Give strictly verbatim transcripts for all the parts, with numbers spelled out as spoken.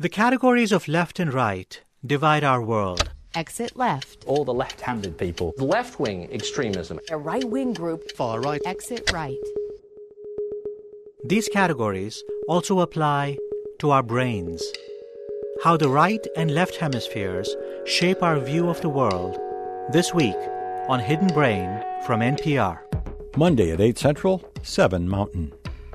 The categories of left and right divide our world. Exit left. All the left-handed people. Left-wing extremism. A right-wing group. Far right. Exit right. These categories also apply to our brains. How the right and left hemispheres shape our view of the world. This week on Hidden Brain from N P R. Monday at eight Central, seven Mountain.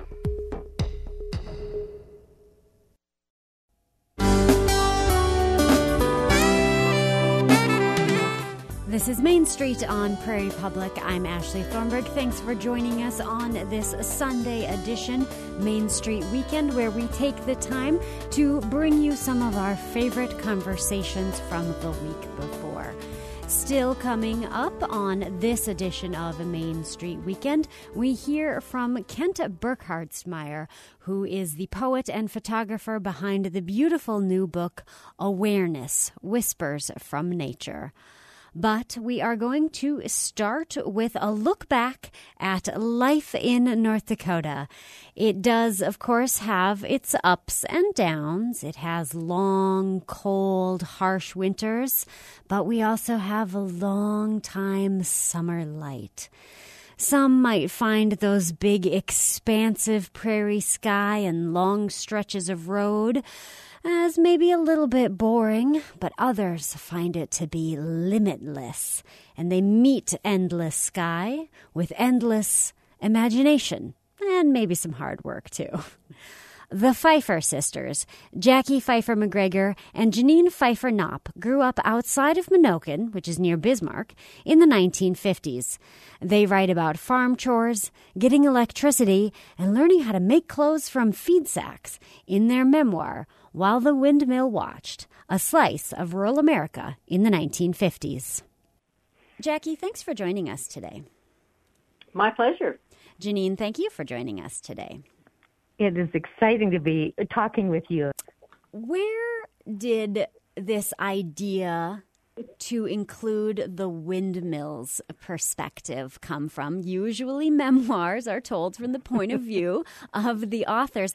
This is Main Street on Prairie Public. I'm Ashley Thornburg. Thanks for joining us on this Sunday edition, Main Street Weekend, where we take the time to bring you some of our favorite conversations from the week before. Still coming up on this edition of Main Street Weekend, we hear from Kent Burkhartsmeyer, who is the poet and photographer behind the beautiful new book, Awareness, Whispers from Nature. But we are going to start with a look back at life in North Dakota. It does, of course, have its ups and downs. It has long, cold, harsh winters, but we also have a long time summer light. Some might find those big, expansive prairie sky and long stretches of road as maybe a little bit boring, but others find it to be limitless, and they meet endless sky with endless imagination and maybe some hard work too. The Pfeiffer sisters, Jackie Pfeiffer McGregor and Janine Pfeiffer Knopp, grew up outside of Menoken, which is near Bismarck, in the nineteen fifties. They write about farm chores, getting electricity, and learning how to make clothes from feed sacks in their memoir, While the Windmill Watched, a slice of rural America in the nineteen fifties. Jackie, thanks for joining us today. My pleasure. Janine, thank you for joining us today. It is exciting to be talking with you. Where did this idea to include the windmills perspective come from? Usually memoirs are told from the point of view of the authors.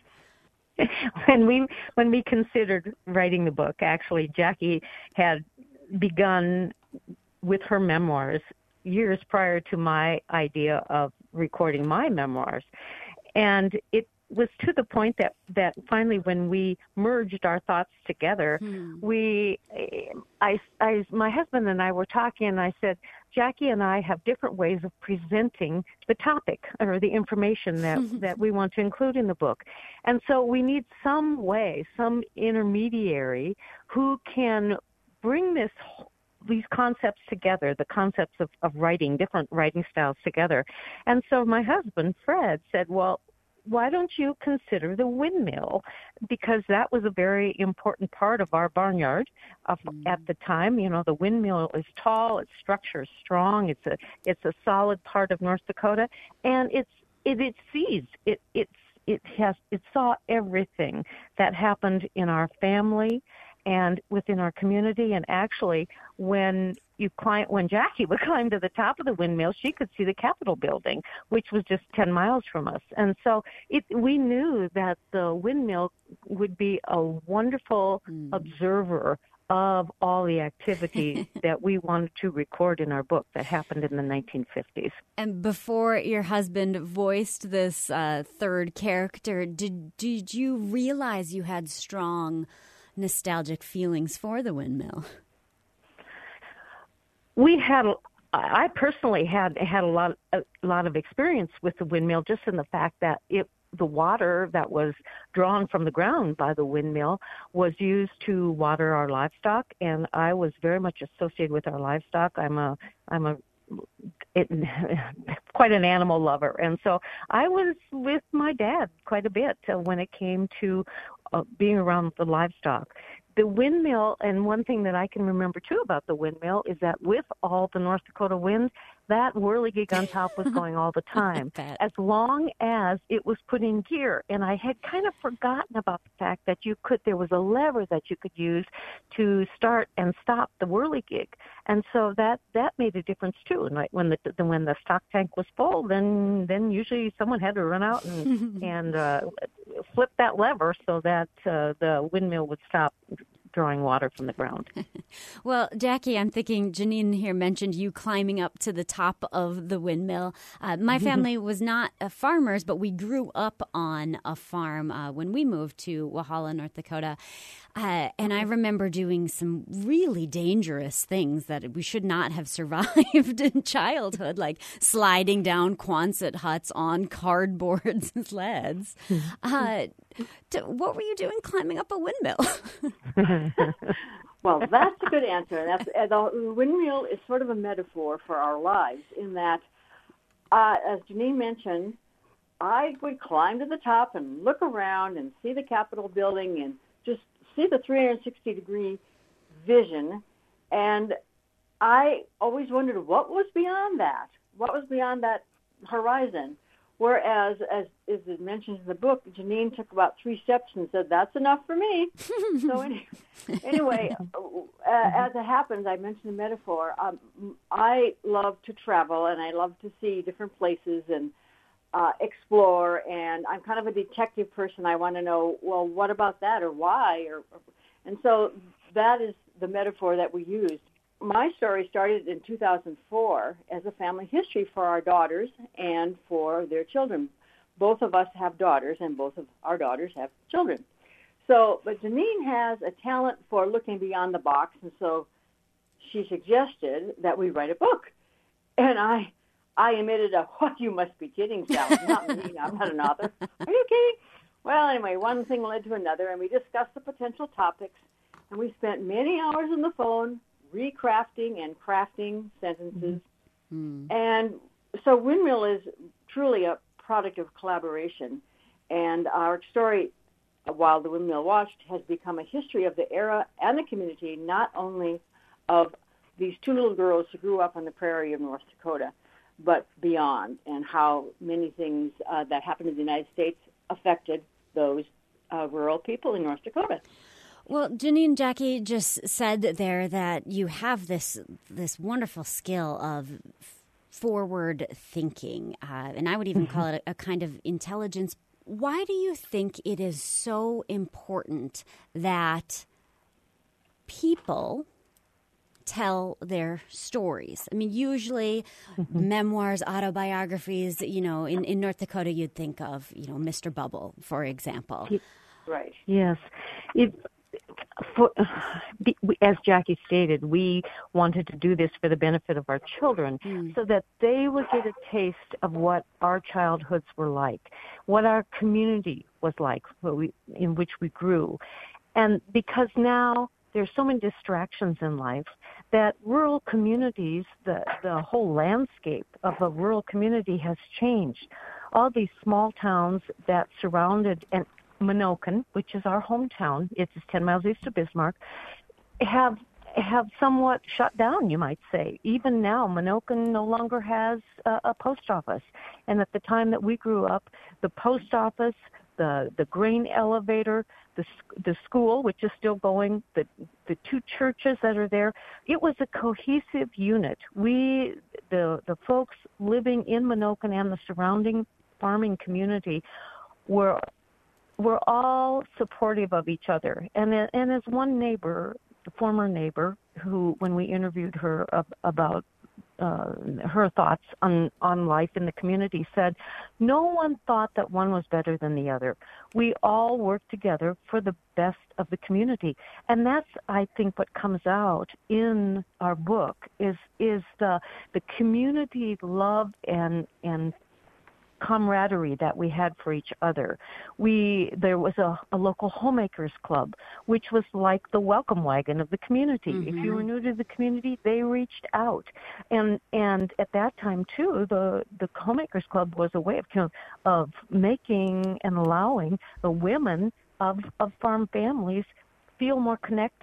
When we when we considered writing the book, actually, Jackie had begun with her memoirs years prior to my idea of recording my memoirs. And it was to the point that, that finally when we merged our thoughts together, hmm. we, I, I, my husband and I were talking, and I said, Jackie and I have different ways of presenting the topic or the information that, that we want to include in the book. And so we need some way, some intermediary who can bring this these concepts together, the concepts of, of writing, different writing styles together. And so my husband, Fred, said, well, why don't you consider the windmill? Because that was a very important part of our barnyard of, mm. at the time. You know, the windmill is tall, its structure is strong, it's a it's a solid part of North Dakota, and it's it it sees it it's it has it saw everything that happened in our family and within our community. And actually, when you climb, when Jackie would climb to the top of the windmill, she could see the Capitol building, which was just ten miles from us. And so it, we knew that the windmill would be a wonderful mm. observer of all the activity that we wanted to record in our book that happened in the nineteen fifties. And before your husband voiced this uh, third character, did did you realize you had strong nostalgic feelings for the windmill? We had, I personally had had a lot, a lot of experience with the windmill, just in the fact that it, the water that was drawn from the ground by the windmill was used to water our livestock, and I was very much associated with our livestock. I'm a, I'm a, it, quite an animal lover, and so I was with my dad quite a bit uh, when it came to uh, being around the livestock. The windmill, and one thing that I can remember too about the windmill is that with all the North Dakota wind, that whirligig on top was going all the time, as long as it was put in gear. And I had kind of forgotten about the fact that you could, there was a lever that you could use to start and stop the whirligig. And so that, that made a difference too. And like when the, the when the stock tank was full, then then usually someone had to run out and and uh, flip that lever so that uh, the windmill would stop drawing water from the ground. Well, Jackie, I'm thinking Janine here mentioned you climbing up to the top of the windmill. Uh, my family was not uh, farmers, but we grew up on a farm uh, when we moved to Walhalla, North Dakota. Uh, and I remember doing some really dangerous things that we should not have survived in childhood, like sliding down Quonset huts on cardboard sleds. Uh, to, what were you doing climbing up a windmill? Well, that's a good answer. That's, uh, the windmill is sort of a metaphor for our lives in that, uh, as Janine mentioned, I would climb to the top and look around and see the Capitol building and just see the three hundred sixty degree vision. And I always wondered what was beyond that, what was beyond that horizon. Whereas, as is mentioned in the book, Janine took about three steps and said, that's enough for me. So anyway, anyway uh, as it happens, I mentioned the metaphor. Um, I love to travel, and I love to see different places and uh, explore. And I'm kind of a detective person. I want to know, well, what about that or why? Or, and so that is the metaphor that we used. My story started in two thousand four as a family history for our daughters and for their children. Both of us have daughters, and both of our daughters have children. So, but Janine has a talent for looking beyond the box, and so she suggested that we write a book. And I I emitted a, what, you must be kidding, Sal. Not me, I'm not an author. Are you kidding? Well, anyway, one thing led to another, and we discussed the potential topics, and we spent many hours on the phone recrafting and crafting sentences. Mm-hmm. And so Windmill is truly a product of collaboration. And our story, While the Windmill Watched, has become a history of the era and the community, not only of these two little girls who grew up on the prairie of North Dakota, but beyond, and how many things uh, that happened in the United States affected those uh, rural people in North Dakota. Well, Janine, Jackie just said there that you have this this wonderful skill of forward thinking, uh, and I would even call it a, a kind of intelligence. Why do you think it is so important that people tell their stories? I mean, usually mm-hmm. memoirs, autobiographies, you know, in, in North Dakota, you'd think of, you know, Mister Bubble, for example. Right. Yes. It, for, as Jackie stated, we wanted to do this for the benefit of our children mm. so that they would get a taste of what our childhoods were like, what our community was like, what we, in which we grew. And because now there's so many distractions in life that rural communities, the, the whole landscape of a rural community has changed. All these small towns that surrounded and Monocan, which is our hometown, it's ten miles east of Bismarck, have have somewhat shut down, you might say. Even now, Monocan no longer has a, a post office. And at the time that we grew up, the post office, the the grain elevator, the the school, which is still going, the the two churches that are there, it was a cohesive unit. We, the the folks living in Monocan and the surrounding farming community, were were all supportive of each other. And and as one neighbor, the former neighbor, who when we interviewed her about uh, her thoughts on, on life in the community, said, no one thought that one was better than the other. We all worked together for the best of the community. And that's, I think, what comes out in our book is is the the community love and and camaraderie that we had for each other. We there was a, a local homemakers club, which was like the welcome wagon of the community. Mm-hmm. If you were new to the community, they reached out, and and at that time too, the the homemakers club was a way of you know, of making and allowing the women of of farm families feel more connected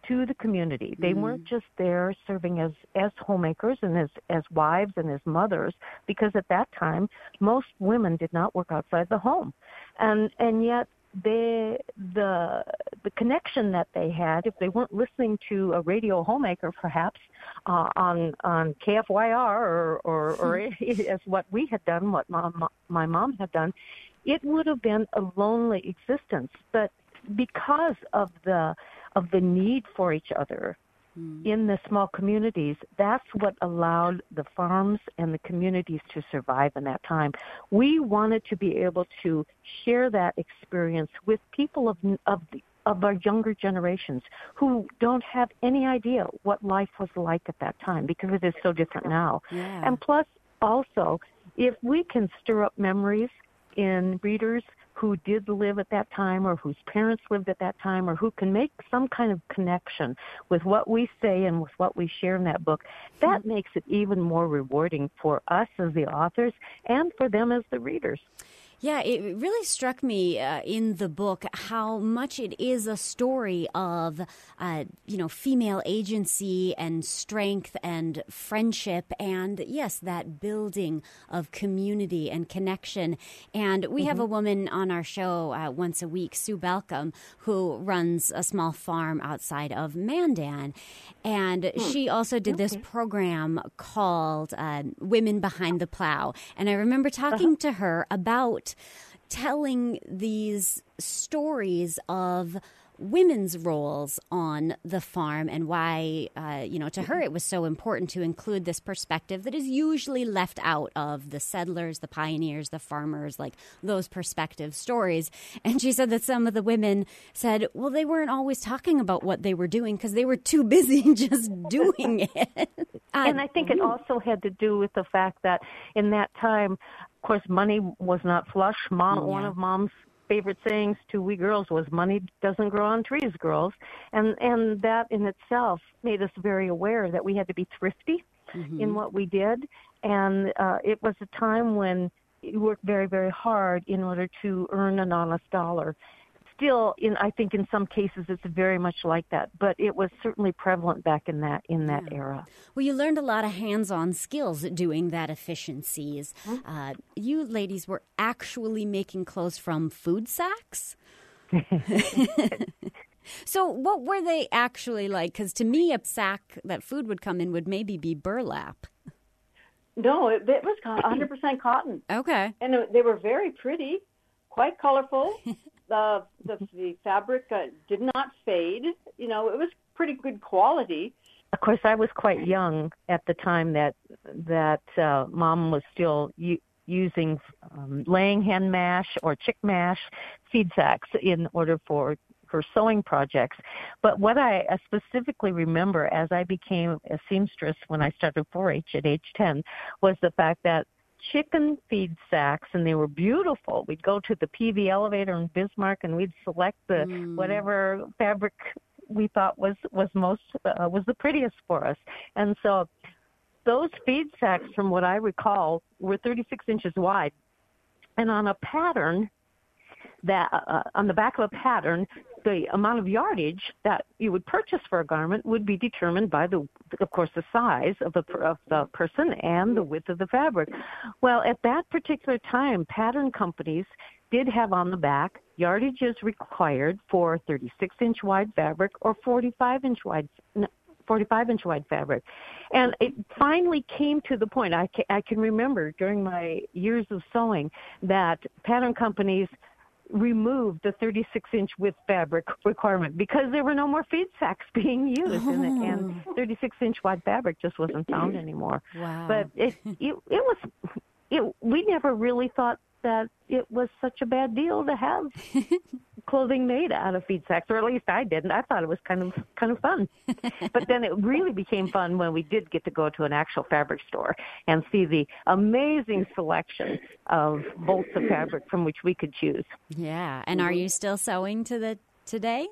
to the community. They Mm. weren't just there serving as, as homemakers and as, as wives and as mothers, because at that time, most women did not work outside the home. And, and yet, they, the the connection that they had, if they weren't listening to a radio homemaker, perhaps uh, on on K F Y R or or, or as what we had done, what mom, my mom had done, it would have been a lonely existence. But because of the of the need for each other mm. in the small communities, that's what allowed the farms and the communities to survive in that time. We wanted to be able to share that experience with people of of the of our younger generations who don't have any idea what life was like at that time, because it is so different now. Yeah. And plus, also, if we can stir up memories in readers who did live at that time or whose parents lived at that time, or who can make some kind of connection with what we say and with what we share in that book, that mm-hmm. makes it even more rewarding for us as the authors and for them as the readers. Yeah, it really struck me uh, in the book how much it is a story of, uh, you know, female agency and strength and friendship and, yes, that building of community and connection. And we mm-hmm. have a woman on our show uh, once a week, Sue Balcom, who runs a small farm outside of Mandan. And hmm. she also did okay. this program called uh, Women Behind the Plow. And I remember talking uh-huh. to her about telling these stories of women's roles on the farm and why, uh, you know, to her it was so important to include this perspective that is usually left out of the settlers, the pioneers, the farmers, like those perspective stories. And she said that some of the women said, well, they weren't always talking about what they were doing because they were too busy just doing it. Uh, and I think it also had to do with the fact that in that time, of course, money was not flush. Mom, yeah. One of Mom's favorite sayings to we girls was, money doesn't grow on trees, girls. And and that in itself made us very aware that we had to be thrifty mm-hmm. in what we did. And uh, it was a time when you worked very, very hard in order to earn an honest dollar. Still, in I think in some cases it's very much like that, but it was certainly prevalent back in that in that yeah. era. Well, you learned a lot of hands-on skills doing that efficiencies. Mm-hmm. Uh, you ladies were actually making clothes from food sacks? So what were they actually like? Because to me, a sack that food would come in would maybe be burlap. No, it, it was one hundred percent cotton. Okay. And it, they were very pretty, quite colorful. The, the the fabric uh, did not fade. You know, it was pretty good quality. Of course, I was quite young at the time that that uh, Mom was still u- using um, laying hen mash or chick mash feed sacks in order for her sewing projects. But what I specifically remember as I became a seamstress when I started four H at age ten was the fact that chicken feed sacks, and they were beautiful. We'd go to the P V elevator in Bismarck, and we'd select the mm. whatever fabric we thought was was most uh, was the prettiest for us. And so, those feed sacks, from what I recall, were thirty-six inches wide, and on a pattern that uh, on the back of a pattern, the amount of yardage that you would purchase for a garment would be determined by the, of course, the size of the of the person and the width of the fabric. Well, at that particular time, pattern companies did have on the back yardage is required for thirty-six inch wide fabric or forty-five inch wide forty-five inch wide fabric. And it finally came to the point, I can, I can remember during my years of sewing, that pattern companies removed the thirty-six inch width fabric requirement because there were no more feed sacks being used, oh. and, and thirty-six inch wide fabric just wasn't found anymore. Wow. But it, it, it was, it, we never really thought that it was such a bad deal to have clothing made out of feed sacks, or at least I didn't. I thought it was kind of kind of fun. But then it really became fun when we did get to go to an actual fabric store and see the amazing selection of bolts of fabric from which we could choose. Yeah. And are you still sewing to the today?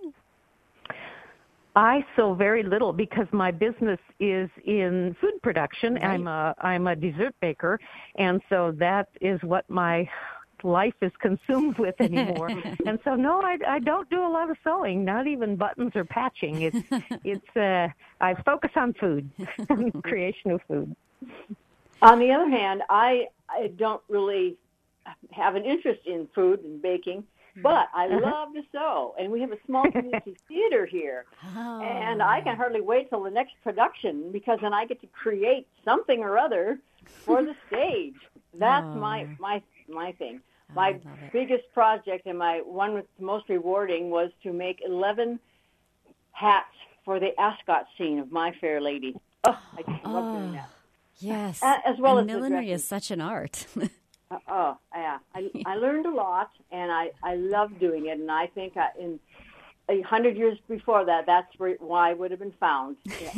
I sew very little because my business is in food production. Right. I'm a I'm a dessert baker, and so that is what my life is consumed with anymore. And so, no, I, I don't do a lot of sewing, not even buttons or patching. It's, it's uh, I focus on food, creation of food. On the other hand, I, I don't really have an interest in food and baking, but I uh-huh. love to sew. And we have a small community theater here. Oh. And I can hardly wait till the next production because then I get to create something or other for the stage. That's oh. my, my, my thing. Oh, my biggest project and my one that's most rewarding was to make eleven hats for the ascot scene of My Fair Lady. Oh, I just love oh. doing that. Yes, uh, as well and as millinery is such an art. uh, oh, yeah. I, I learned a lot, and I, I love doing it. And I think I, in a hundred years before that, that's where, why I would have been found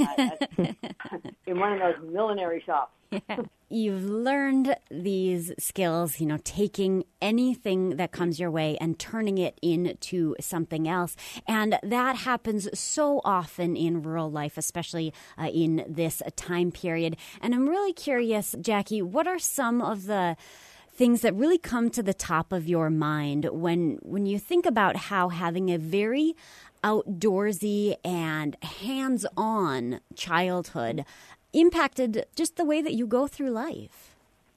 in one of those millinery shops. Yeah. You've learned these skills, you know, taking anything that comes your way and turning it into something else. And that happens so often in rural life, especially uh, in this time period. And I'm really curious, Jackie, what are some of the things that really come to the top of your mind when when you think about how having a very outdoorsy and hands-on childhood impacted just the way that you go through life?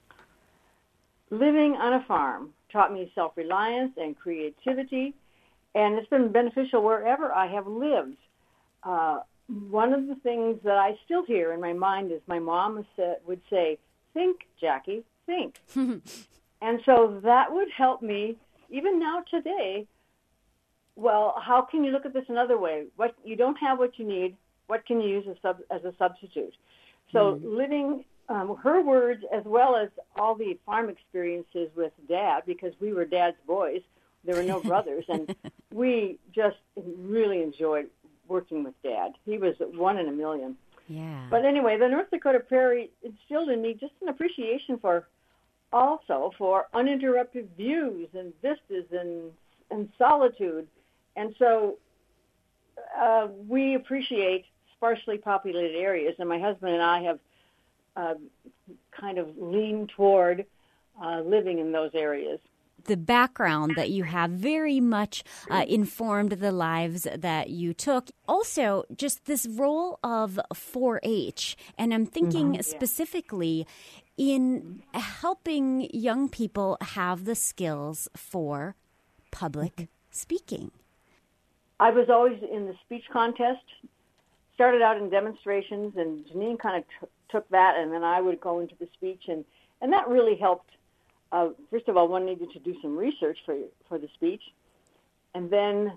Living on a farm taught me self-reliance and creativity, and it's been beneficial wherever I have lived. Uh, one of the things that I still hear in my mind is my mom would say, "Think, Jackie, think." And so that would help me, even now today. Well, how can you look at this another way? What you don't have what you need, what can you use as, sub, as a substitute? So mm-hmm. living um, her words as well as all the farm experiences with Dad, because we were Dad's boys. There were no brothers, and we just really enjoyed working with Dad. He was one in a million. Yeah. But anyway, the North Dakota Prairie instilled in me just an appreciation for also for uninterrupted views and vistas and, and solitude. And so uh, we appreciate sparsely populated areas, and my husband and I have uh, kind of leaned toward uh, living in those areas. The background that you have very much uh, informed the lives that you took. Also, just this role of four H, and I'm thinking mm-hmm. specifically in helping young people have the skills for public speaking. I was always in the speech contest, started out in demonstrations, and Janine kind of t- took that, and then I would go into the speech, and, and that really helped. Uh, first of all, one needed to do some research for for the speech, and then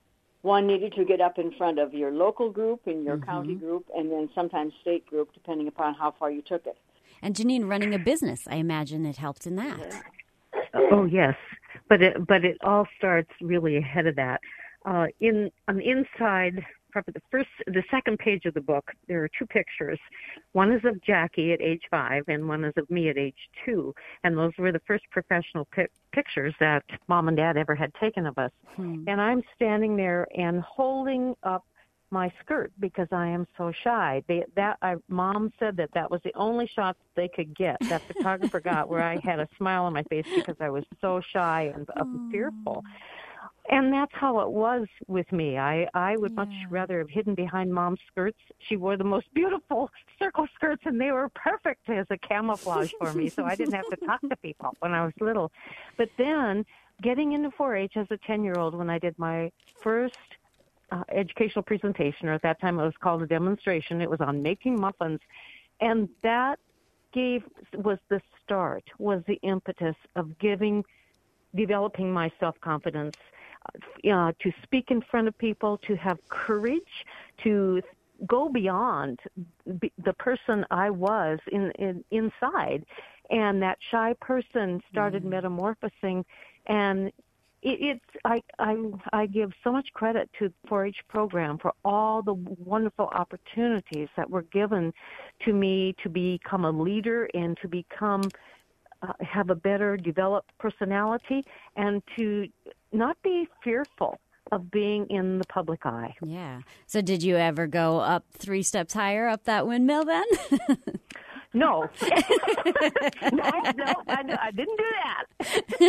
one needed to get up in front of your local group and your mm-hmm. county group, and then sometimes state group, depending upon how far you took it. And Janine, running a business, I imagine it helped in that. Oh, yes, but it, but it all starts really ahead of that. Uh, in on the inside, probably the first, the second page of the book, there are two pictures. One is of Jackie at age five, and one is of me at age two. And those were the first professional pi- pictures that Mom and Dad ever had taken of us. Hmm. And I'm standing there and holding up my skirt because I am so shy. They, that I, Mom said that that was the only shot they could get. That photographer got where I had a smile on my face because I was so shy and uh, fearful. And that's how it was with me. I, I would yeah. much rather have hidden behind Mom's skirts. She wore the most beautiful circle skirts, and they were perfect as a camouflage for me, so I didn't have to talk to people when I was little. But then getting into four H as a ten-year-old when I did my first uh, educational presentation, or at that time it was called a demonstration, it was on making muffins, and that gave was the start, was the impetus of giving, developing my self-confidence, Uh, to speak in front of people, to have courage, to go beyond be, the person I was in, in inside. And that shy person started mm. metamorphosing, and it, it's I, I I give so much credit to the four H program for all the wonderful opportunities that were given to me to become a leader and to become uh, have a better developed personality, and to not be fearful of being in the public eye. Yeah. So did you ever go up three steps higher up that windmill then? No. no, no, I, I didn't do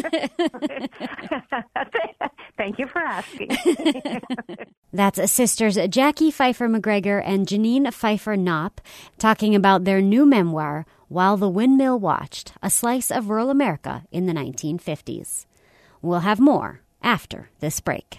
that. Thank you for asking. That's sisters Jackie Pfeiffer McGregor and Janine Pfeiffer Knopp talking about their new memoir, While the Windmill Watched, A Slice of Rural America in the nineteen fifties. We'll have more after this break.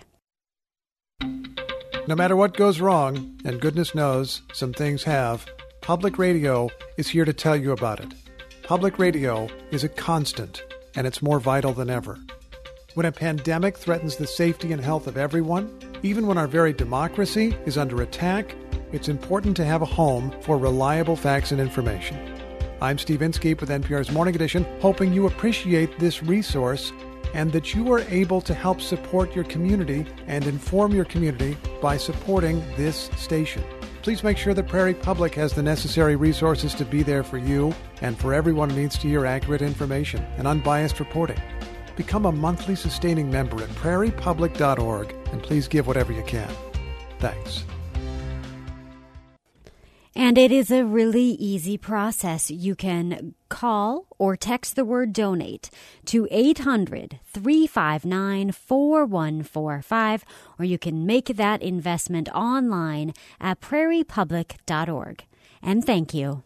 No matter what goes wrong, and goodness knows some things have, Public Radio is here to tell you about it. Public radio is a constant, and it's more vital than ever. When a pandemic threatens the safety and health of everyone, even when our very democracy is under attack, it's important to have a home for reliable facts and information. I'm Steve Inskeep with N P R's Morning Edition, hoping you appreciate this resource and that you are able to help support your community and inform your community by supporting this station. Please make sure that Prairie Public has the necessary resources to be there for you and for everyone who needs to hear accurate information and unbiased reporting. Become a monthly sustaining member at prairie public dot org and please give whatever you can. Thanks. And it is a really easy process. You can call or text the word donate to eight hundred, three five nine, four one four five, or you can make that investment online at prairie public dot org. And thank you.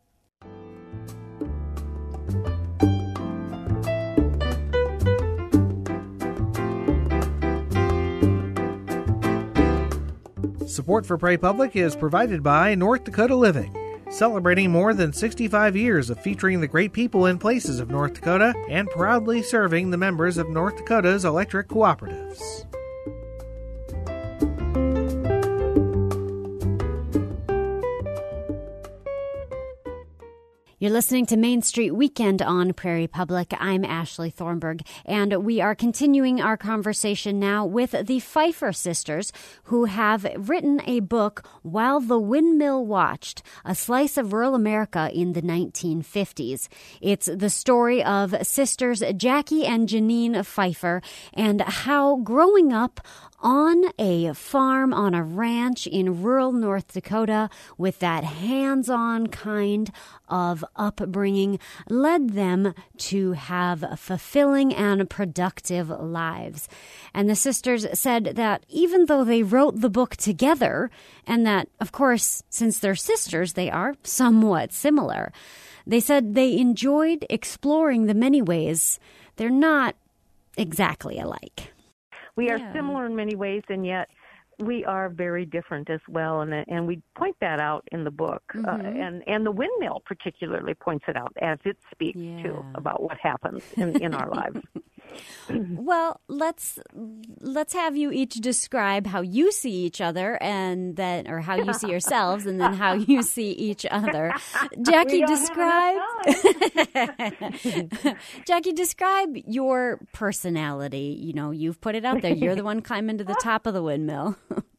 Support for Prairie Public is provided by North Dakota Living, celebrating more than sixty-five years of featuring the great people and places of North Dakota and proudly serving the members of North Dakota's electric cooperatives. You're listening to Main Street Weekend on Prairie Public. I'm Ashley Thornburg, and we are continuing our conversation now with the Pfeiffer sisters, who have written a book, While the Windmill Watched, A Slice of Rural America in the nineteen fifties. It's the story of sisters Jackie and Janine Pfeiffer and how growing up on a farm, on a ranch in rural North Dakota, with that hands-on kind of upbringing, led them to have fulfilling and productive lives. And the sisters said that even though they wrote the book together, and that, of course, since they're sisters, they are somewhat similar, they said they enjoyed exploring the many ways they're not exactly alike. We are Yeah. similar in many ways, and yet we are very different as well, and and we point that out in the book. Mm-hmm. Uh, and, and the windmill particularly points it out as it speaks, Yeah. too, about what happens in, in our lives. Well, let's let's have you each describe how you see each other, and then, or how you see yourselves, and then how you see each other. Jackie, We don't describe. have Jackie, describe your personality. You know, you've put it out there. You're the one climbing to the top of the windmill.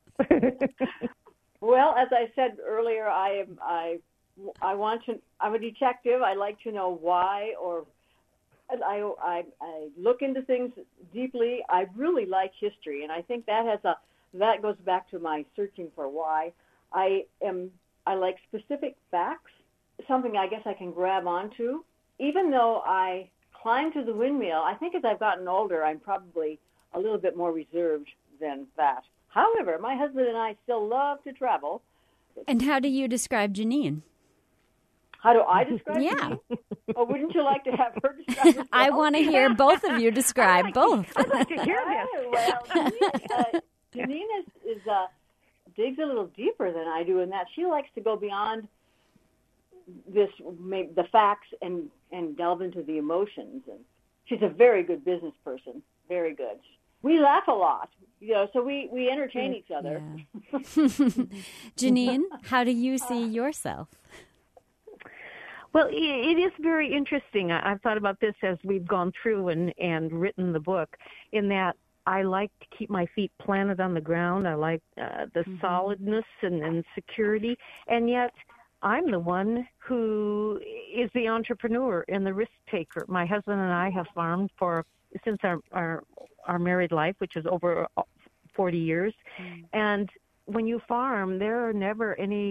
Well, as I said earlier, I am I I want to. I'm a detective. I like to know why, or I I, I look into things deeply. I really like history, and I think that has a that goes back to my searching for why. I am I like specific facts. Something I guess I can grab onto. Even though I climb to the windmill, I think as I've gotten older, I'm probably a little bit more reserved than that. However, my husband and I still love to travel. And how do you describe Janine? How do I describe Yeah. it? Oh, wouldn't you like to have her describe herself? I want to hear both of you describe both. I'd like to hear this. Oh, well, Janine, uh, Janine is, is uh, digs a little deeper than I do in that she likes to go beyond this, maybe the facts, and, and delve into the emotions. And she's a very good business person, very good. We laugh a lot, you know, so we, we entertain each other. Yeah. Janine, how do you see yourself? Well, it is very interesting. I've thought about this as we've gone through and, and written the book, in that I like to keep my feet planted on the ground. I like uh, the mm-hmm. solidness and, and security, and yet I'm the one who is the entrepreneur and the risk taker. My husband and I have farmed for since our our, our married life, which is over forty years. Mm. And when you farm, there are never any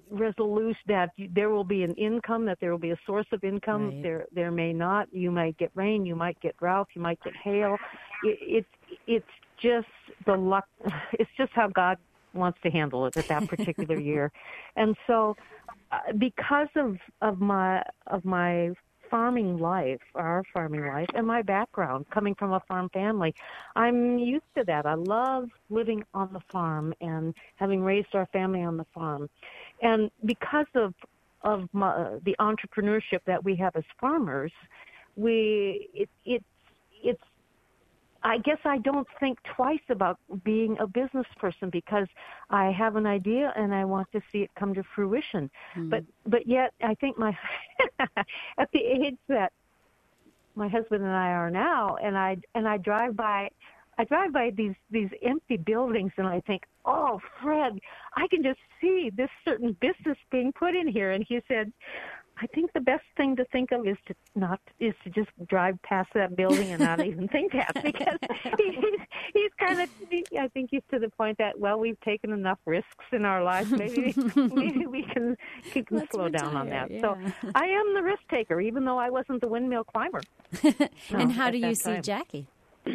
resolute that you, there will be an income, that there will be a source of income. Right. There there may not. You might get rain, you might get drought, you might get hail. It, it's it's just the luck. It's just how God wants to handle it at that particular year. And so uh, because of of my of my farming life, our farming life, and my background coming from a farm family, I'm used to that. I love living on the farm and having raised our family on the farm. And because of of my, the entrepreneurship that we have as farmers, we it, it it's I guess I don't think twice about being a business person because I have an idea and I want to see it come to fruition. Mm. But but yet I think my at the age that my husband and I are now, and I and I drive by I drive by these these empty buildings and I think, oh, Fred, I can just see this certain business being put in here. And he said, I think the best thing to think of is to not is to just drive past that building and not even think that, because he's he's kind of I think he's to the point that, well, we've taken enough risks in our lives. Maybe maybe we can we can slow retire, down on that. Yeah. So I am the risk taker, even though I wasn't the windmill climber. And how do you see time. Jackie?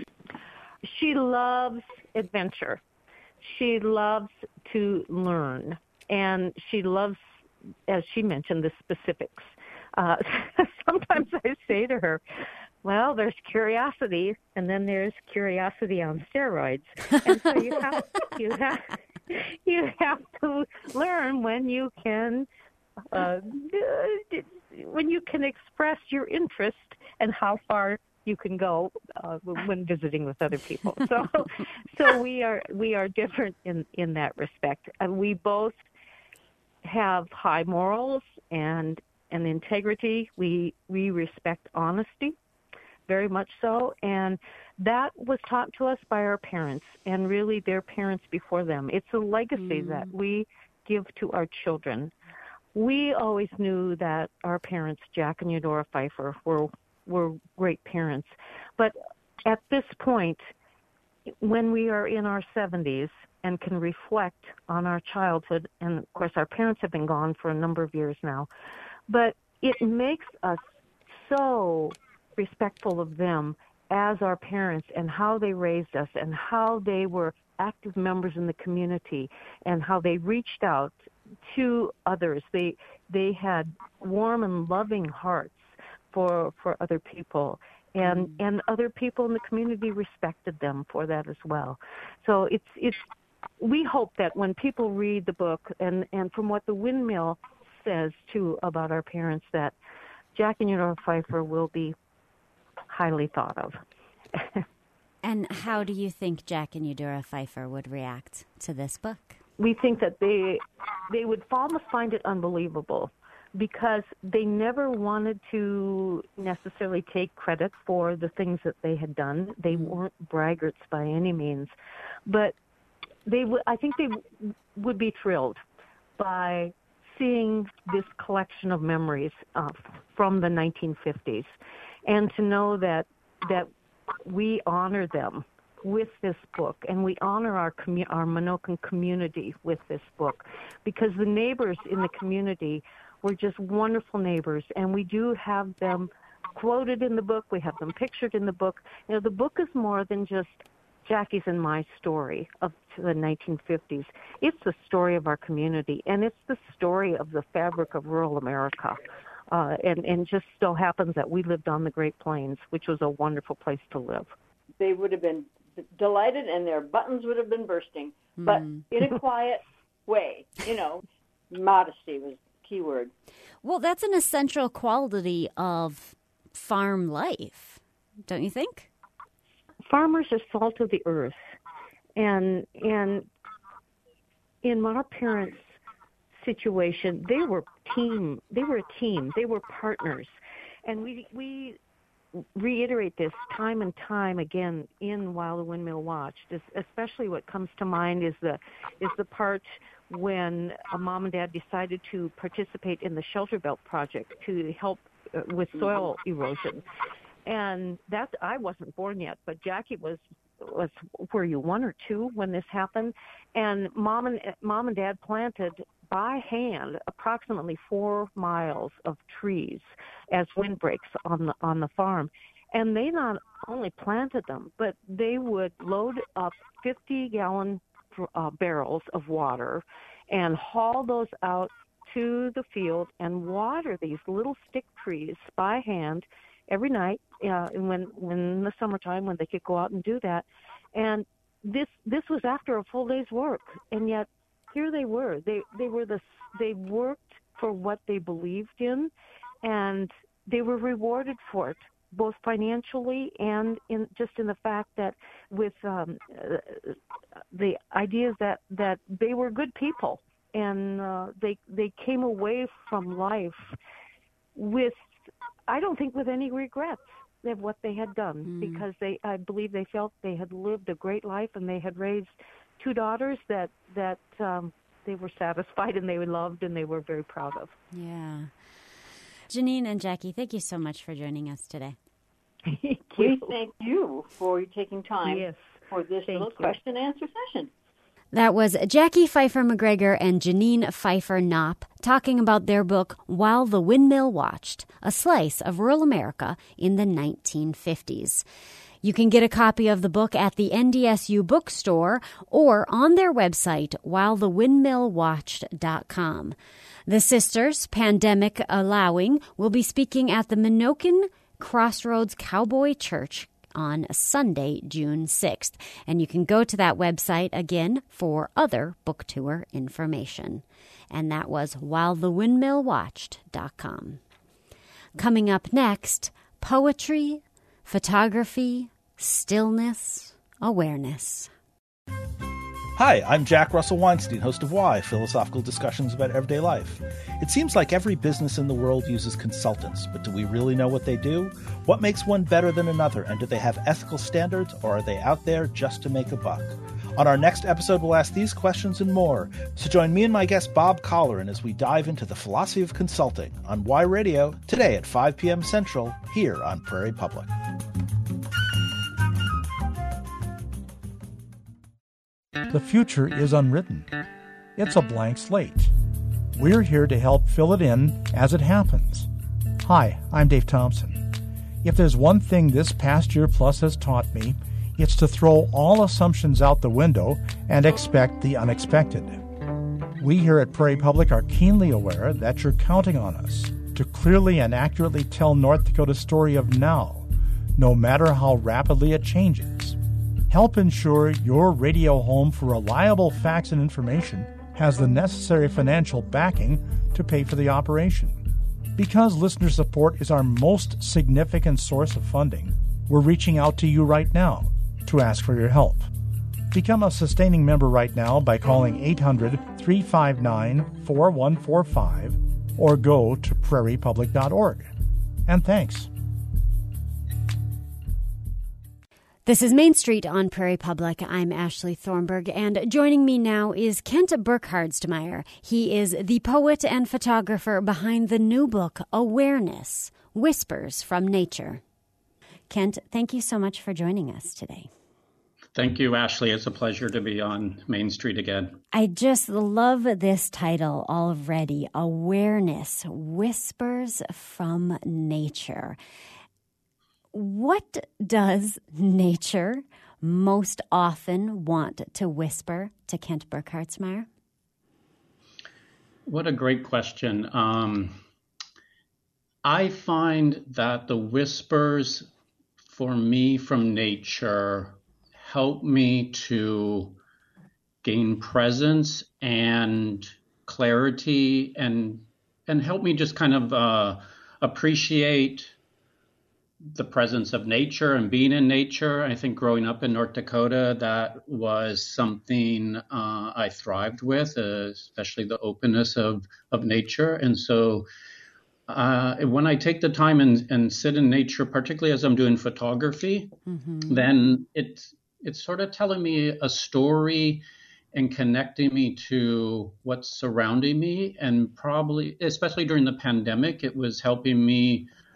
She loves adventure. She loves to learn, and she loves, as she mentioned, the specifics. Uh, sometimes I say to her, well, there's curiosity, and then there's curiosity on steroids. And so you have, you have, you have to learn when you can, uh, when you can express your interest and how far you can go uh, when visiting with other people. So, so we are we are different in in that respect, and we both have high morals and and integrity. We we respect honesty, very much so, and that was taught to us by our parents, and really their parents before them. It's a legacy mm. that we give to our children. We always knew that our parents, Jack and Eudora Pfeiffer, were were great parents, but at this point, when we are in our seventies and can reflect on our childhood, and of course our parents have been gone for a number of years now, but it makes us so respectful of them as our parents and how they raised us and how they were active members in the community and how they reached out to others. They they had warm and loving hearts for for other people, and mm. and other people in the community respected them for that as well. So it's it's we hope that when people read the book, and and from what the windmill says too about our parents, that Jack and Eudora Pfeiffer will be highly thought of. And how do you think Jack and Eudora Pfeiffer would react to this book? We think that they they would almost find it unbelievable, because they never wanted to necessarily take credit for the things that they had done. They weren't braggarts by any means, but they w- I think they w- would be thrilled by seeing this collection of memories uh, from the nineteen fifties, and to know that that we honor them with this book, and we honor our commu- our Menoken community with this book, because the neighbors in the community were just wonderful neighbors, and we do have them quoted in the book. We have them pictured in the book. You know, the book is more than just Jackie's and my story of the nineteen fifties. It's the story of our community, and it's the story of the fabric of rural America. Uh, and, and just so happens that we lived on the Great Plains, which was a wonderful place to live. They would have been delighted, and their buttons would have been bursting, but mm. in a quiet way. You know, modesty was key word. Well, that's an essential quality of farm life, don't you think? Farmers are salt of the earth, and and in my parents' situation, they were team. They were a team. They were partners, and we we reiterate this time and time again in While the Windmill Watched. This, especially what comes to mind is the is the part when a mom and dad decided to participate in the Shelter Belt project to help uh, with soil erosion. And that I wasn't born yet, but Jackie was was were you one or two when this happened? And mom and mom and dad planted by hand approximately four miles of trees as windbreaks on the on the farm. And they not only planted them, but they would load up fifty gallon uh, barrels of water and haul those out to the field and water these little stick trees by hand every night uh, when when in the summertime when they could go out and do that. And this this was after a full day's work, and yet here they were. They they were the they worked for what they believed in, and they were rewarded for it, both financially and in just in the fact that with um, uh, the ideas that, that they were good people, and uh, they they came away from life with, I don't think with any regrets of what they had done, mm. because they I believe they felt they had lived a great life, and they had raised two daughters that that um, they were satisfied and they loved and they were very proud of. Yeah. Janine and Jackie, thank you so much for joining us today. Thank you. We thank you for taking time yes. for this Thank little you. question and answer session. That was Jackie Pfeiffer McGregor and Janine Pfeiffer Knopp talking about their book, While the Windmill Watched, a slice of rural America in the nineteen fifties. You can get a copy of the book at the N D S U bookstore or on their website, while the windmill watched dot com. The sisters, pandemic allowing, will be speaking at the Menoken Crossroads Cowboy Church on Sunday, June sixth. And you can go to that website again for other book tour information. And that was while the windmill watched dot com. Coming up next, poetry, photography, stillness, awareness. Hi, I'm Jack Russell Weinstein, host of Why, philosophical discussions about everyday life. It seems like every business in the world uses consultants, but do we really know what they do? What makes one better than another, and do they have ethical standards, or are they out there just to make a buck? On our next episode, we'll ask these questions and more. So join me and my guest Bob Colleran as we dive into the philosophy of consulting on Y Radio today at five p.m. Central here on Prairie Public. The future is unwritten. It's a blank slate. We're here to help fill it in as it happens. Hi, I'm Dave Thompson. If there's one thing this past year plus has taught me, it's to throw all assumptions out the window and expect the unexpected. We here at Prairie Public are keenly aware that you're counting on us to clearly and accurately tell North Dakota's story of now, no matter how rapidly it changes. Help ensure your radio home for reliable facts and information has the necessary financial backing to pay for the operation. Because listener support is our most significant source of funding, we're reaching out to you right now to ask for your help. Become a sustaining member right now by calling eight hundred, three five nine, four one four five or go to prairie public dot org. And thanks. This is Main Street on Prairie Public. I'm Ashley Thornburg, and joining me now is Kent Burkhardstmeyer. He is the poet and photographer behind the new book, Awareness, Whispers from Nature. Kent, thank you so much for joining us today. Thank you, Ashley. It's a pleasure to be on Main Street again. I just love this title already, Awareness, Whispers from Nature. What does nature most often want to whisper to Kent Burkhardstmeyer? What a great question. Um, I find that the whispers for me from nature help me to gain presence and clarity and and help me just kind of uh, appreciate the presence of nature and being in nature. I think growing up in North Dakota, that was something uh, I thrived with, uh, especially the openness of, of nature. And so uh, when I take the time and, and sit in nature, particularly as I'm doing photography, mm-hmm. then it's, it's sort of telling me a story and connecting me to what's surrounding me. And probably, especially during the pandemic, it was helping me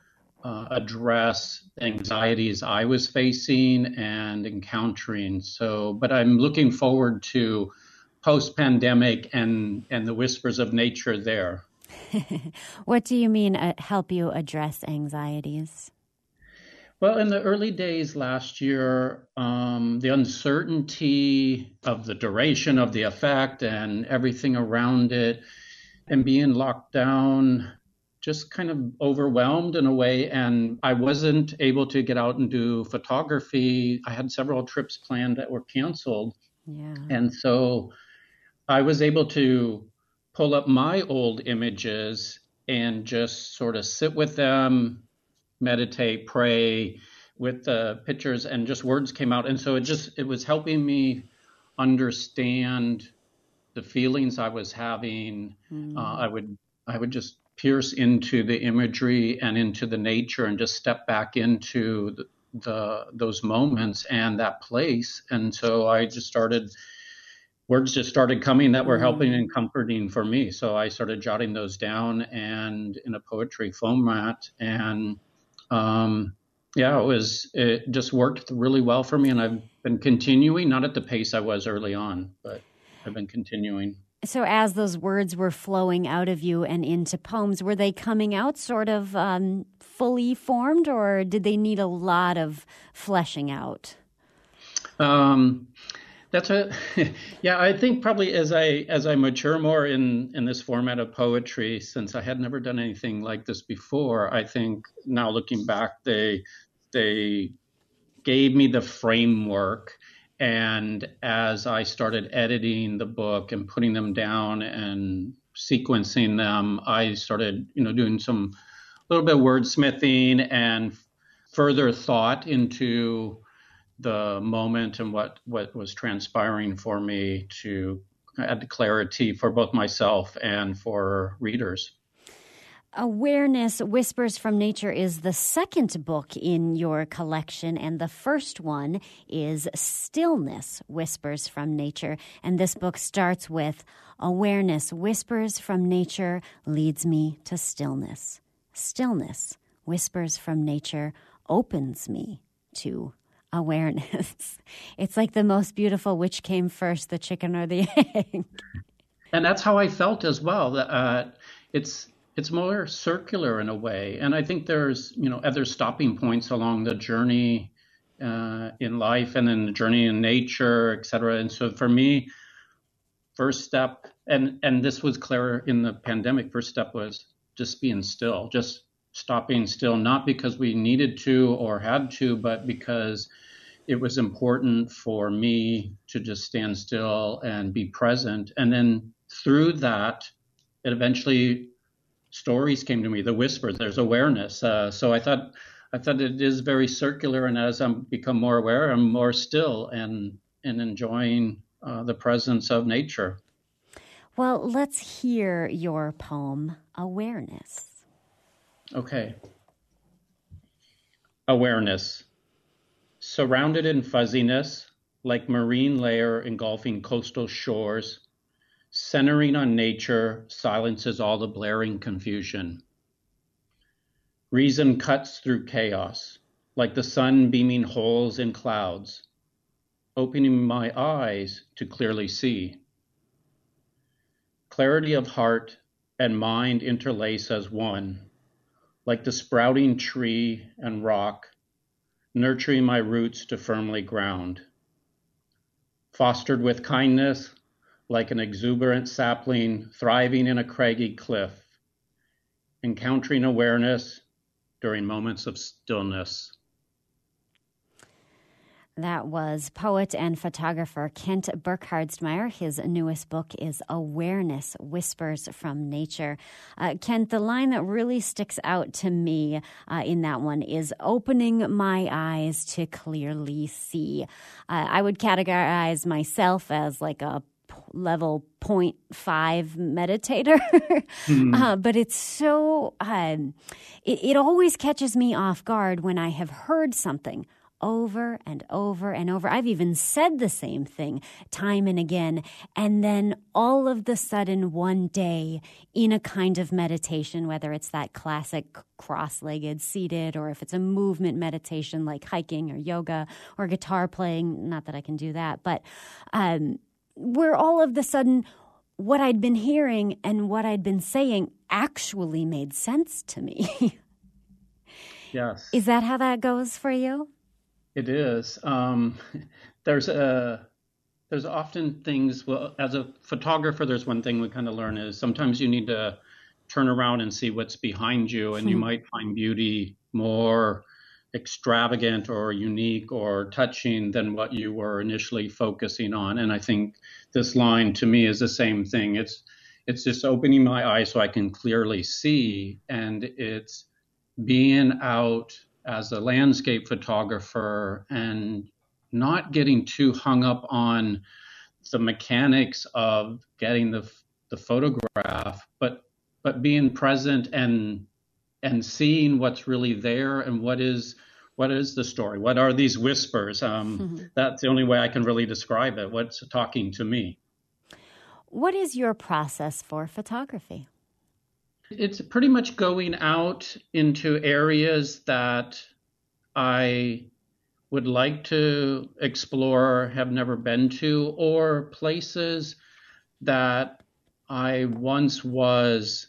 uh, address anxieties I was facing and encountering. So, but I'm looking forward to post-pandemic and, and the whispers of nature there. What do you mean uh, help you address anxieties? Well, in the early days last year, um, the uncertainty of the duration of the effect and everything around it and being locked down just kind of overwhelmed in a way. And I wasn't able to get out and do photography. I had several trips planned that were canceled. Yeah. And so I was able to pull up my old images and just sort of sit with them, meditate, pray with the pictures, and just words came out. And so it just, it was helping me understand the feelings I was having. Mm. Uh, I would, I would just pierce into the imagery and into the nature and just step back into the, the those moments and that place. And so I just started, words just started coming that were helping and comforting for me. So I started jotting those down and in a poetry format. And um, yeah, it was, it just worked really well for me. And I've been continuing, not at the pace I was early on, but I've been continuing. So as those words were flowing out of you and into poems, were they coming out sort of um, fully formed, or did they need a lot of fleshing out? Um, that's a, yeah, I think probably as I as I mature more in, in this format of poetry, since I had never done anything like this before, I think now looking back, they they gave me the framework. And as I started editing the book and putting them down and sequencing them, I started, you know, doing some a little bit of wordsmithing and further thought into the moment and what, what was transpiring for me to add clarity for both myself and for readers. Awareness, Whispers from Nature is the second book in your collection, and the first one is Stillness, Whispers from Nature. And this book starts with Awareness, Whispers from Nature leads me to stillness. Stillness, Whispers from Nature opens me to awareness. It's like the most beautiful, which came first, the chicken or the egg? And that's how I felt as well. Uh, it's It's more circular in a way. And I think there's, you know, other stopping points along the journey uh, in life and then the journey in nature, et cetera. And so for me, first step, and, and this was clear in the pandemic, first step was just being still, just stopping still, not because we needed to or had to, but because it was important for me to just stand still and be present. And then through that, it eventually stories came to me, the whispers, there's awareness. Uh, so I thought I thought it is very circular. And as I'm become more aware, I'm more still and, and enjoying uh, the presence of nature. Well, let's hear your poem, Awareness. Okay. Awareness. Surrounded in fuzziness, like marine layer engulfing coastal shores, centering on nature silences all the blaring confusion. Reason cuts through chaos, like the sun beaming holes in clouds, opening my eyes to clearly see. Clarity of heart and mind interlace as one, like the sprouting tree and rock, nurturing my roots to firmly ground. Fostered with kindness, like an exuberant sapling thriving in a craggy cliff, encountering awareness during moments of stillness. That was poet and photographer Kent Burkhardsmeyer. His newest book is Awareness, Whispers from Nature. Uh, Kent, the line that really sticks out to me uh, in that one is opening my eyes to clearly see. Uh, I would categorize myself as like a level zero point five meditator, mm-hmm. uh, but it's so, um, it, it always catches me off guard when I have heard something over and over and over. I've even said the same thing time and again. And then all of the sudden one day in a kind of meditation, whether it's that classic cross-legged seated or if it's a movement meditation like hiking or yoga or guitar playing, not that I can do that, but um, where all of the sudden what I'd been hearing and what I'd been saying actually made sense to me. Yes. Is that how that goes for you? It is. Um, there's a there's often things. Well, as a photographer, there's one thing we kind of learn is sometimes you need to turn around and see what's behind you, and you might find beauty more extravagant or unique or touching than what you were initially focusing on. And I think this line to me is the same thing. It's it's just opening my eyes so I can clearly see, and it's being out as a landscape photographer and not getting too hung up on the mechanics of getting the the photograph, but but being present and and seeing what's really there and what is what is the story? What are these whispers? Um, mm-hmm. That's the only way I can really describe it. What's talking to me? What is your process for photography? It's pretty much going out into areas that I would like to explore, have never been to, or places that I once was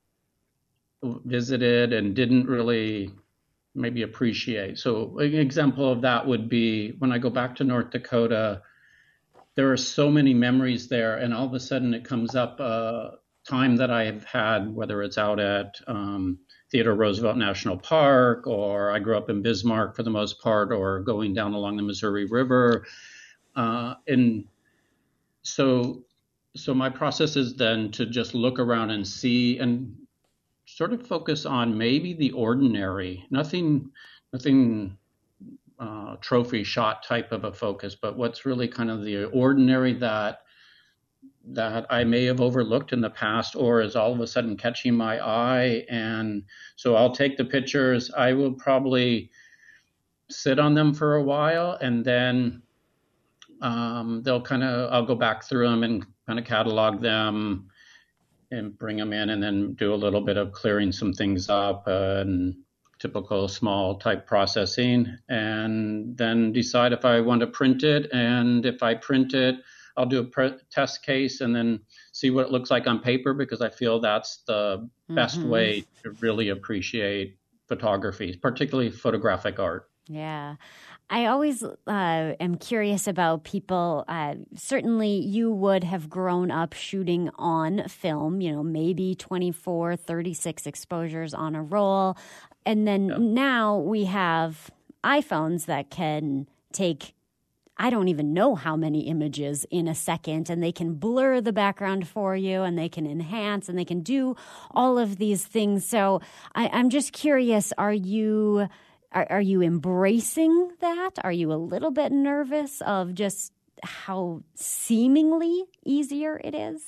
visited and didn't really maybe appreciate. So an example of that would be when I go back to North Dakota, there are so many memories there, and all of a sudden it comes up uh, time that I have had, whether it's out at um, Theodore Roosevelt National Park, or I grew up in Bismarck for the most part, or going down along the Missouri River. Uh, and so, so my process is then to just look around and see and sort of focus on maybe the ordinary, nothing, nothing uh, trophy shot type of a focus, but what's really kind of the ordinary that that I may have overlooked in the past, or is all of a sudden catching my eye. And so I'll take the pictures. I will probably sit on them for a while, and then um, they'll kind of, I'll go back through them and kind of catalog them and bring them in, and then do a little bit of clearing some things up uh, and typical small type processing, and then decide if I want to print it. And if I print it, I'll do a pre- test case and then see what it looks like on paper, because I feel that's the mm-hmm. best way to really appreciate photography, particularly photographic art. Yeah. I always uh, am curious about people. Uh, certainly you would have grown up shooting on film, you know, maybe twenty-four, thirty-six exposures on a roll. And then yeah. now we have iPhones that can take, I don't even know how many images in a second, and they can blur the background for you, and they can enhance, and they can do all of these things. So I, I'm just curious, are you are, are you embracing that? Are you a little bit nervous of just how seemingly easier it is?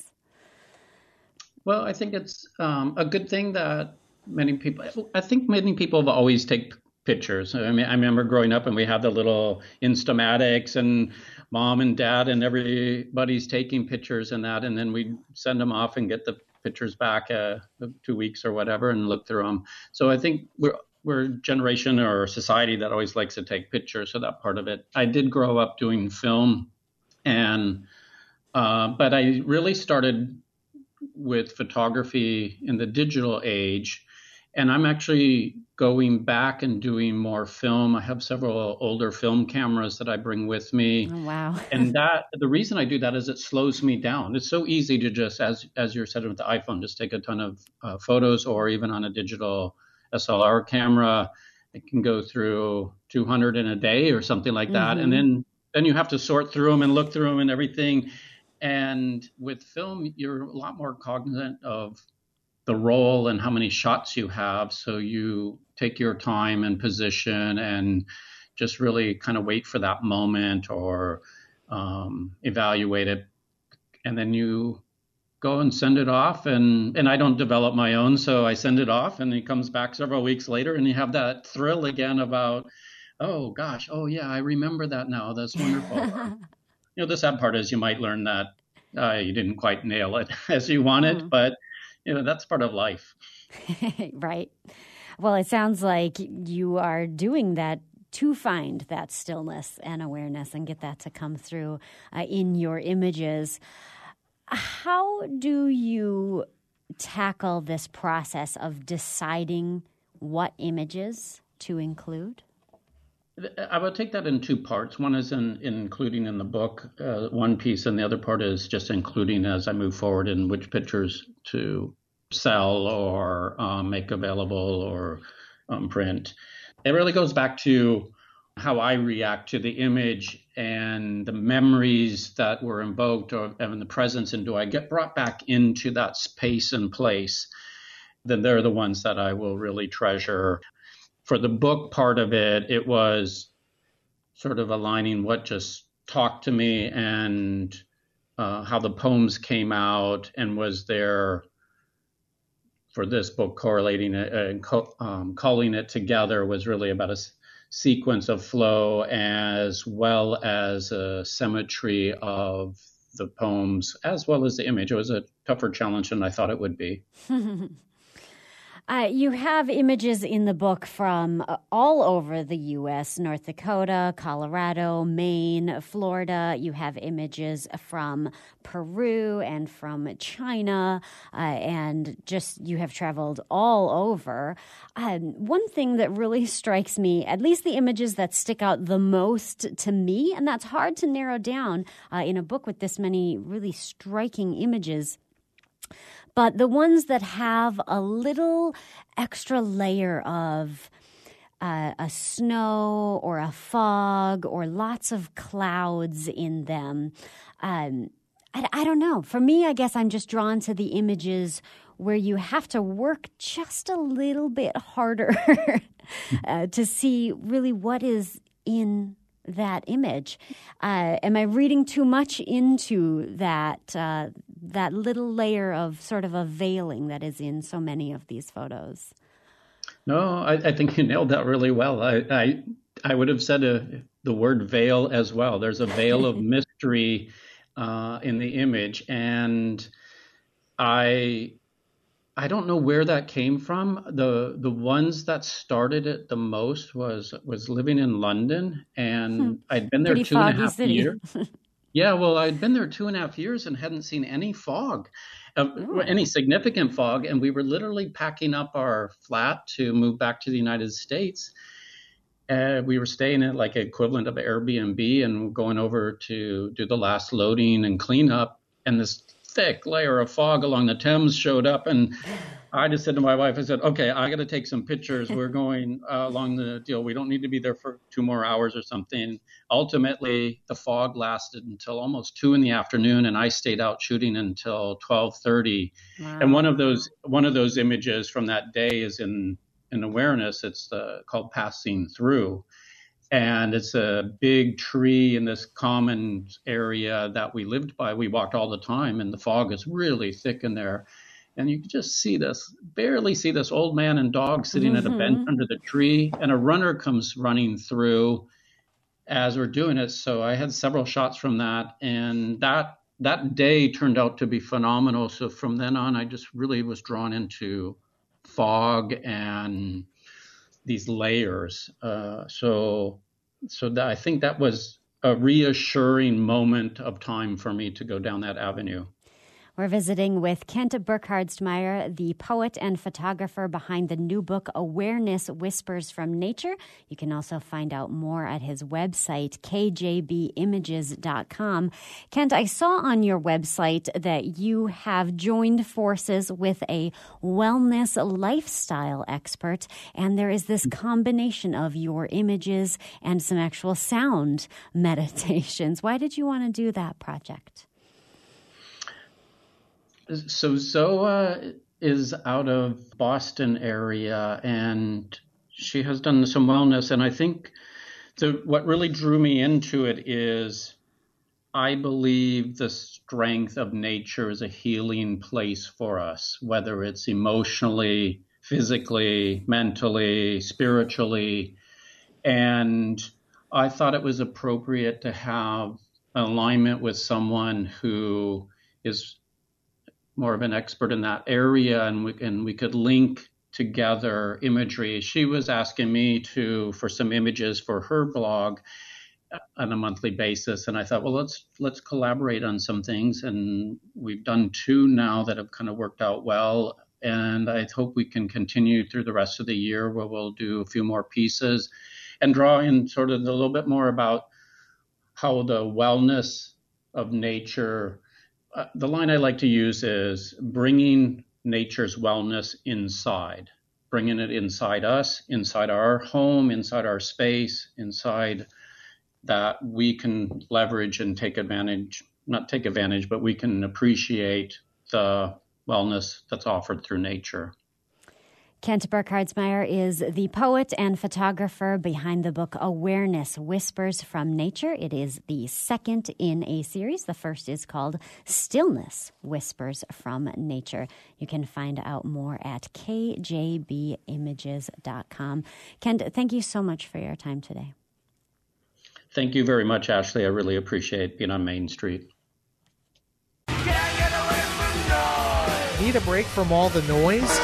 Well, I think it's um, a good thing that many people, I think many people have always taken pictures. I mean, I remember growing up and we had the little Instamatics, and mom and dad and everybody's taking pictures and that, and then we'd send them off and get the pictures back uh, two weeks or whatever and look through them. So I think we're we're a generation or a society that always likes to take pictures, so that part of it. I did grow up doing film, and uh, but I really started with photography in the digital age. And I'm actually going back and doing more film. I have several older film cameras that I bring with me. Oh, wow. And that the reason I do that is it slows me down. It's so easy to just, as as you're said with the iPhone, just take a ton of uh, photos, or even on a digital S L R camera, it can go through two hundred in a day or something like that. Mm-hmm. And then, then you have to sort through them and look through them and everything. And with film, you're a lot more cognizant of the role and how many shots you have. So you take your time and position and just really kind of wait for that moment, or um, evaluate it. And then you go and send it off. And, and I don't develop my own, so I send it off, and it comes back several weeks later, and you have that thrill again about, oh gosh, oh yeah, I remember that now. That's wonderful. You know, the sad part is you might learn that uh, you didn't quite nail it as you wanted, mm-hmm. but you know, that's part of life. Right. Well, it sounds like you are doing that to find that stillness and awareness and get that to come through uh, in your images. How do you tackle this process of deciding what images to include? I would take that in two parts. One is in, in including in the book, uh, one piece, and the other part is just including as I move forward in which pictures to sell or um, make available or um, print. It really goes back to how I react to the image and the memories that were invoked or and the presence, and do I get brought back into that space and place, then they're the ones that I will really treasure. For the book part of it, it was sort of aligning what just talked to me and uh, how the poems came out, and was there for this book correlating it and co- um, calling it together was really about a s- sequence of flow as well as a symmetry of the poems as well as the image. It was a tougher challenge than I thought it would be. Uh, you have images in the book from uh, all over the U S, North Dakota, Colorado, Maine, Florida. You have images from Peru and from China, uh, and just you have traveled all over. Um, one thing that really strikes me, at least the images that stick out the most to me, and that's hard to narrow down uh, in a book with this many really striking images, but the ones that have a little extra layer of uh, a snow or a fog or lots of clouds in them, um, I, I don't know. For me, I guess I'm just drawn to the images where you have to work just a little bit harder uh, to see really what is in that image. Uh, am I reading too much into that uh, that little layer of sort of a veiling that is in so many of these photos? No, I, I think you nailed that really well. I I, I would have said a, the word veil as well. There's a veil of mystery uh, in the image, and I I don't know where that came from. The the ones that started it the most was was living in London, and hmm. I'd been there Pretty two and a half city. years. Yeah, well, I'd been there two and a half years and hadn't seen any fog, uh, any significant fog, and we were literally packing up our flat to move back to the United States. Uh, we were staying at like equivalent of Airbnb and going over to do the last loading and cleanup, and this thick layer of fog along the Thames showed up, and I just said to my wife, I said, okay, I got to take some pictures. We're going uh, along the deal. We don't need to be there for two more hours or something. Ultimately, the fog lasted until almost two in the afternoon, and I stayed out shooting until twelve thirty. Wow. And one of those one of those images from that day is in, in awareness. It's uh, called Passing Through. And it's a big tree in this common area that we lived by. We walked all the time, and the fog is really thick in there. And you can just see this, barely see this old man and dog sitting mm-hmm. at a bench under the tree, and a runner comes running through as we're doing it. So I had several shots from that, and that that day turned out to be phenomenal. So from then on, I just really was drawn into fog and these layers. Uh, so so that, I think that was a reassuring moment of time for me to go down that avenue. We're visiting with Kent Burkhardsmeyer, the poet and photographer behind the new book, Awareness Whispers from Nature. You can also find out more at his website, k j b images dot com. Kent, I saw on your website that you have joined forces with a wellness lifestyle expert, and there is this combination of your images and some actual sound meditations. Why did you want to do that project? So Zoa is out of Boston area, and she has done some wellness. And I think the, what really drew me into it is I believe the strength of nature is a healing place for us, whether it's emotionally, physically, mentally, spiritually. And I thought it was appropriate to have an alignment with someone who is more of an expert in that area, and we, and we could link together imagery. She was asking me to for some images for her blog on a monthly basis, and I thought, well, let's let's collaborate on some things, and we've done two now that have kind of worked out well, and I hope we can continue through the rest of the year where we'll do a few more pieces and draw in sort of a little bit more about how the wellness of nature, uh, the line I like to use is bringing nature's wellness inside, bringing it inside us, inside our home, inside our space, inside that we can leverage and take advantage, not take advantage, but we can appreciate the wellness that's offered through nature. Kent Burkhardsmeyer is the poet and photographer behind the book Awareness, Whispers from Nature. It is the second in a series. The first is called Stillness, Whispers from Nature. You can find out more at k j b images dot com. Kent, thank you so much for your time today. Thank you very much, Ashley. I really appreciate being on Main Street. Need a break from all the noise?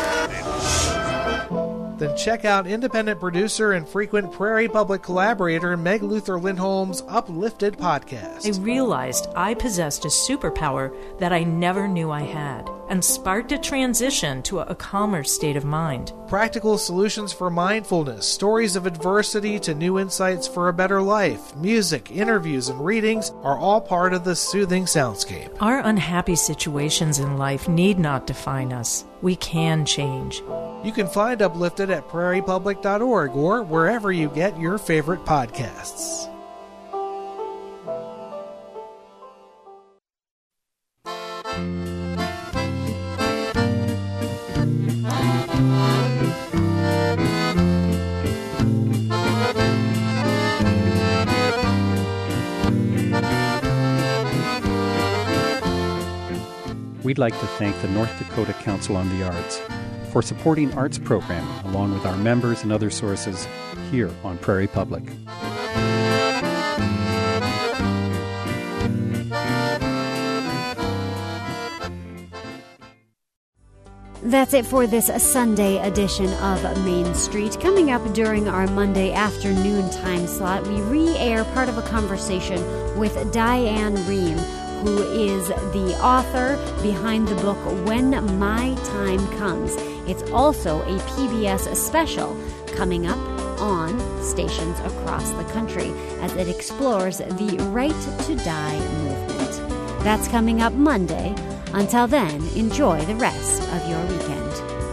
Then check out independent producer and frequent Prairie Public collaborator Meg Luther Lindholm's Uplifted podcast. I realized I possessed a superpower that I never knew I had, and sparked a transition to a calmer state of mind. Practical solutions for mindfulness, stories of adversity to new insights for a better life, music, interviews, and readings are all part of the soothing soundscape. Our unhappy situations in life need not define us. We can change. You can find Uplifted at prairie public dot org or wherever you get your favorite podcasts. We'd like to thank the North Dakota Council on the Arts for supporting arts programming along with our members and other sources here on Prairie Public. That's it for this Sunday edition of Main Street. Coming up during our Monday afternoon time slot, we re-air part of a conversation with Diane Rehm, who is the author behind the book When My Time Comes. It's also a P B S special coming up on stations across the country as it explores the Right to Die movement. That's coming up Monday. Until then, enjoy the rest of your weekend.